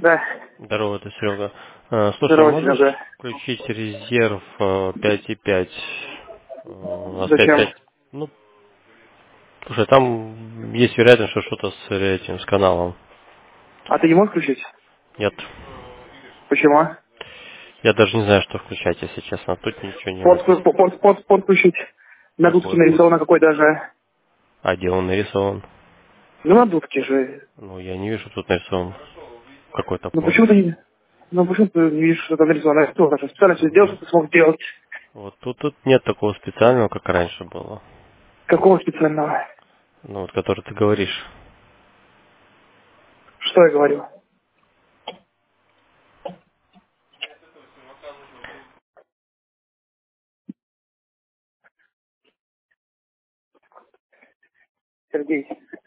Да. Здорово, это Серега. Слушай, Здорово, можешь Серега. включить резерв 5,5? У нас Зачем? 5,5. Ну, слушай, там есть вероятность, что что-то с этим, с каналом. А ты не можешь включить? Нет. Почему? Я даже не знаю, что включать, если честно. Тут ничего не Порт, написано. порт включить. На дудке Какой порт? нарисовано какой даже. А где он нарисован? Ну, на дудке же. Ну, я не вижу, тут нарисован какой-то Ну, порт. почему ты не... Ну, почему ты не видишь, что там нарисовано? Что, даже специально все сделал, Нет. что ты смог сделать? Вот тут нет такого специального, как раньше было. Какого специального? Ну, вот, который ты говоришь. Что я говорю? Сергей.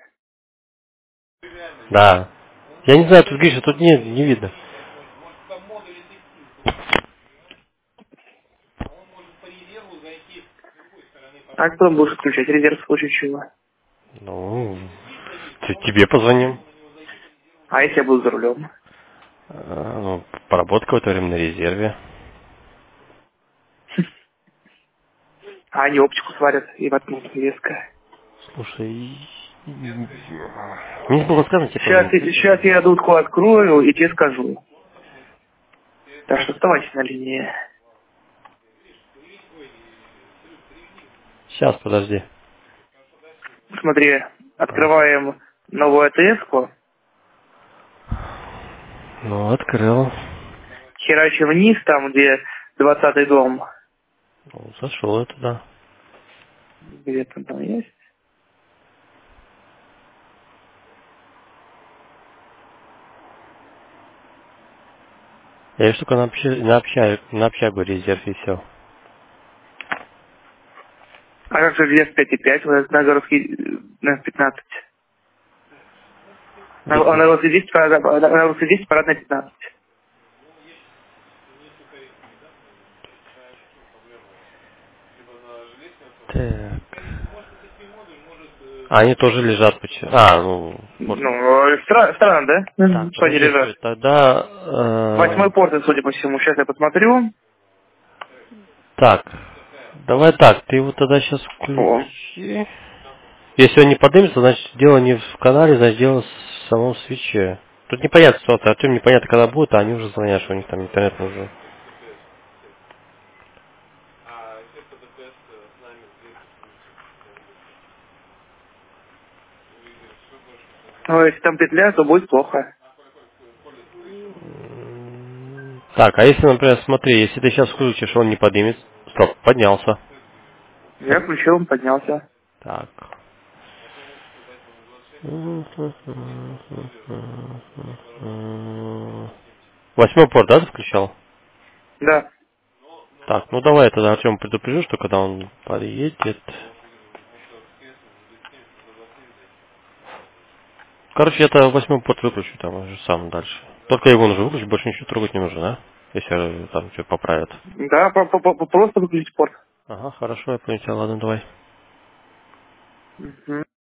Да. Я не знаю, тут, Гриша, тут не видно. А кто будешь отключать? Резерв в случае чего? Ну, тебе позвоним. А если я буду за рулем? Ну, поработай какое-то время на резерве. А они оптику сварят и воткнут резко. Слушай, мне было сказано, Сейчас я дудку открою и тебе скажу. Так что оставайся на линии. Сейчас, подожди. Смотри, А. открываем новую АТС-ку, Ну, открыл. херачим вниз, там, где 20-й дом. Ну, зашел я туда. Где-то там есть. Я вижу только на общагу резерв и все. А как же где 5,5, вот на городский, на 15. На городский 10, на городский 10, парадная 15. Так. А они тоже лежат почему? А, ну, вот. Ну, странно, да? Так, Что они подожди, лежат. стой, тогда... 8-й порт, судя по всему. Сейчас я посмотрю. так, давай так, ты его тогда сейчас О. включи. Если он не поднимется, значит дело не в канале, значит дело в самом свече. Тут непонятно ситуация, Артем непонятно когда будет, а они уже звонят, что у них там интернет нужен. Ну, если там петля, то будет плохо. Так, а если, например, смотри, если ты сейчас включишь, он не поднимется. Стоп, поднялся. Я включил, он поднялся. Так. Восьмой порт, да, ты включал? Да. Так, ну давай я тогда Артем предупрежу, что когда он подъедет. Короче, это восьмой порт выключу, там уже сам дальше. Только его нужно выключить, больше ничего трогать не нужно, да? Если там что поправят. Да, просто выключить порт. Ага, хорошо, я понял тебя, ладно, давай. Мгм.